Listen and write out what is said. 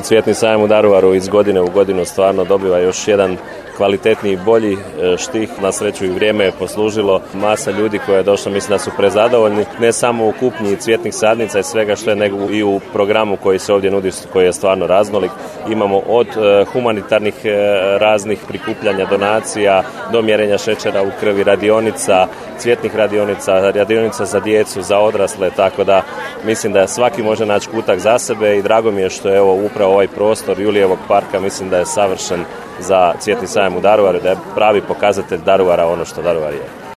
Cvjetni sajam u Daruvaru iz godine u godinu stvarno dobiva još jedan kvalitetniji i bolji štih. Na sreću i vrijeme je poslužilo. Masa ljudi koja je došla, mislim da su prezadovoljni, ne samo u kupnji cvjetnih sadnica i svega što je, nego i u programu koji se ovdje nudi, koji je stvarno raznolik. Imamo od humanitarnih raznih prikupljanja donacija do mjerenja šećera u krvi, radionica, cvjetnih radionica za djecu, za odrasle, tako da mislim da svaki može naći kutak za sebe i drago mi je što je upravo ovaj prostor Julijevog parka, mislim da je savršen za Cvjetni sajam u Daruvaru, da je pravi pokazatelj Daruvara ono što Daruvar je.